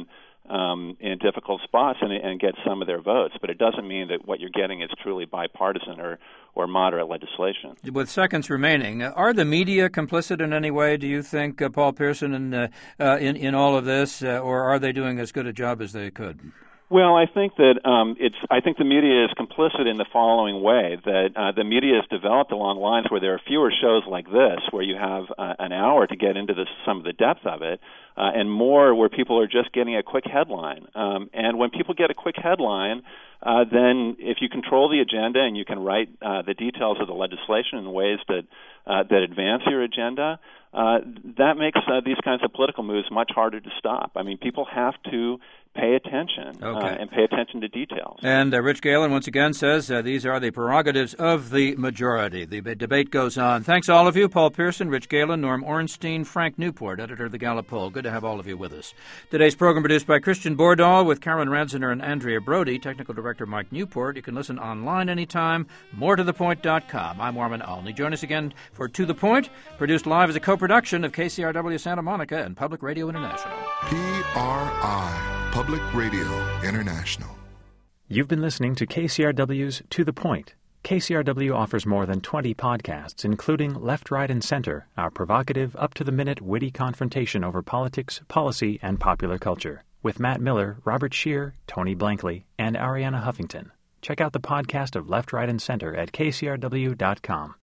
um, in difficult spots and, and get some of their votes. But it doesn't mean that what you're getting is truly bipartisan or, or moderate legislation. With seconds remaining, are the media complicit in any way, do you think, uh, Paul Pierson, in, uh, uh, in, in all of this, uh, or are they doing as good a job as they could? Well, I think that um, it's. I think the media is complicit in the following way: that uh, the media is developed along lines where there are fewer shows like this, where you have uh, an hour to get into this, some of the depth of it, uh, and more where people are just getting a quick headline. Um, and when people get a quick headline, uh, then if you control the agenda and you can write uh, the details of the legislation in ways that uh, that advance your agenda, uh, that makes uh, these kinds of political moves much harder to stop. I mean, people have to pay attention okay. uh, and pay attention to details. And uh, Rich Galen once again says uh, these are the prerogatives of the majority. The b- debate goes on. Thanks all of you, Paul Pierson, Rich Galen, Norm Ornstein, Frank Newport, editor of the Gallup Poll. Good to have all of you with us. Today's program produced by Christian Bordahl with Karen Ranziner and Andrea Brody, technical director Mike Newport. You can listen online anytime, more to the point dot com. I'm Warman Olney. Join us again for To the Point, produced live as a co-production of K C R W Santa Monica and Public Radio International. P R I. Public Radio International. You've been listening to K C R W's To the Point. K C R W offers more than twenty podcasts, including Left, Right, and Center, our provocative, up-to-the-minute, witty confrontation over politics, policy, and popular culture, with Matt Miller, Robert Scheer, Tony Blankley, and Ariana Huffington. Check out the podcast of Left, Right, and Center at K C R W dot com.